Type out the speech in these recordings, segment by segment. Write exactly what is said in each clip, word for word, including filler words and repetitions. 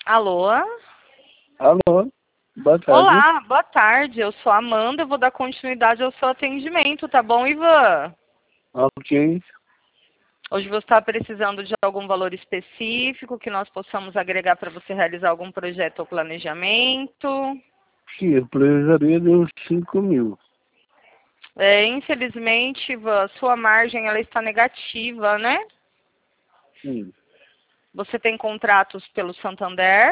Alô? Alô, boa tarde. Olá, boa tarde. Eu sou a Amanda, eu vou dar continuidade ao seu atendimento, tá bom, Ivan? Ok. Hoje você está precisando de algum valor específico que nós possamos agregar para você realizar algum projeto ou planejamento? Sim, eu precisaria de uns cinco mil. É, infelizmente, Ivan, sua margem ela está negativa, né? Sim. Você tem contratos pelo Santander?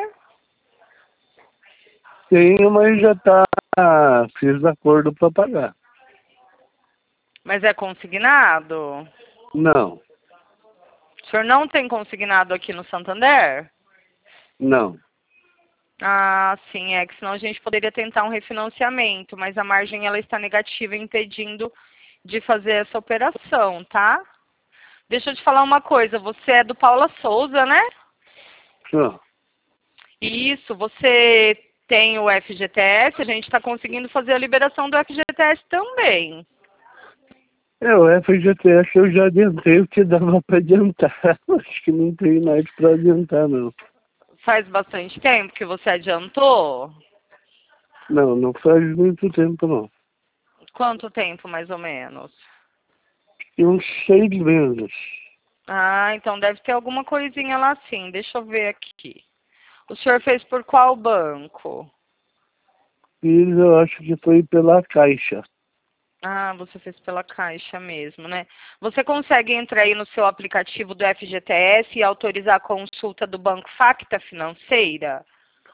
Tenho, mas já tá. Fiz acordo para pagar. Mas é consignado? Não, O senhor não tem consignado aqui no Santander? não. Ah, sim, é que senão a gente poderia tentar um refinanciamento, mas a margem ela está negativa, impedindo de fazer essa operação, tá? Deixa eu te falar uma coisa, você é do Paula Souza, né? Só. Isso, você tem o F G T S, a gente está conseguindo fazer a liberação do F G T S também. É, o F G T S eu já adiantei o que dava para adiantar. Acho que não tem mais para adiantar, não. Faz bastante tempo que você adiantou? Não, não faz muito tempo, não. Quanto tempo, mais ou menos? E uns seis meses. Ah, então deve ter alguma coisinha lá sim. Deixa eu ver aqui. O senhor fez por qual banco? E eu acho que foi pela Caixa. Ah, você fez pela Caixa mesmo, né? Você consegue entrar aí no seu aplicativo do F G T S e autorizar a consulta do Banco Facta Financeira?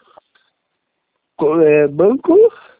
Co- É, banco?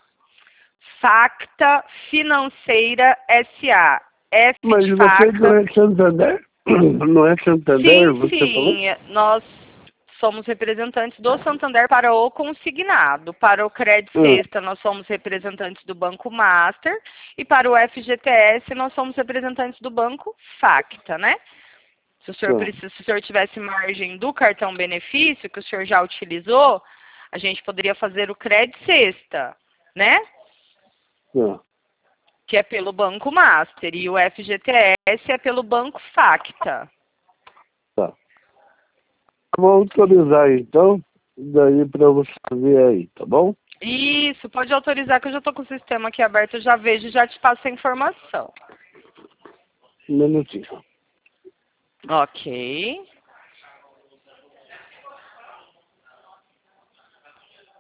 Facta Financeira S A. F Mas de você não faca. é Santander? Não é Santander, Sim, você falou? sim. Nós somos representantes do Santander para o consignado. Para o Credit Ah, Sexta, nós somos representantes do Banco Master. E para o F G T S, nós somos representantes do Banco Facta, né? Se o senhor tá. precisa, se o senhor tivesse margem do cartão benefício, que o senhor já utilizou, a gente poderia fazer o Credit Sexta, né? Tá. Que é pelo Banco Master. E o F G T S é pelo Banco Facta. Tá. Vou autorizar então, daí para você ver aí, tá bom? Isso, pode autorizar que eu já estou com o sistema aqui aberto, eu já vejo e já te passo a informação. Um minutinho. Ok.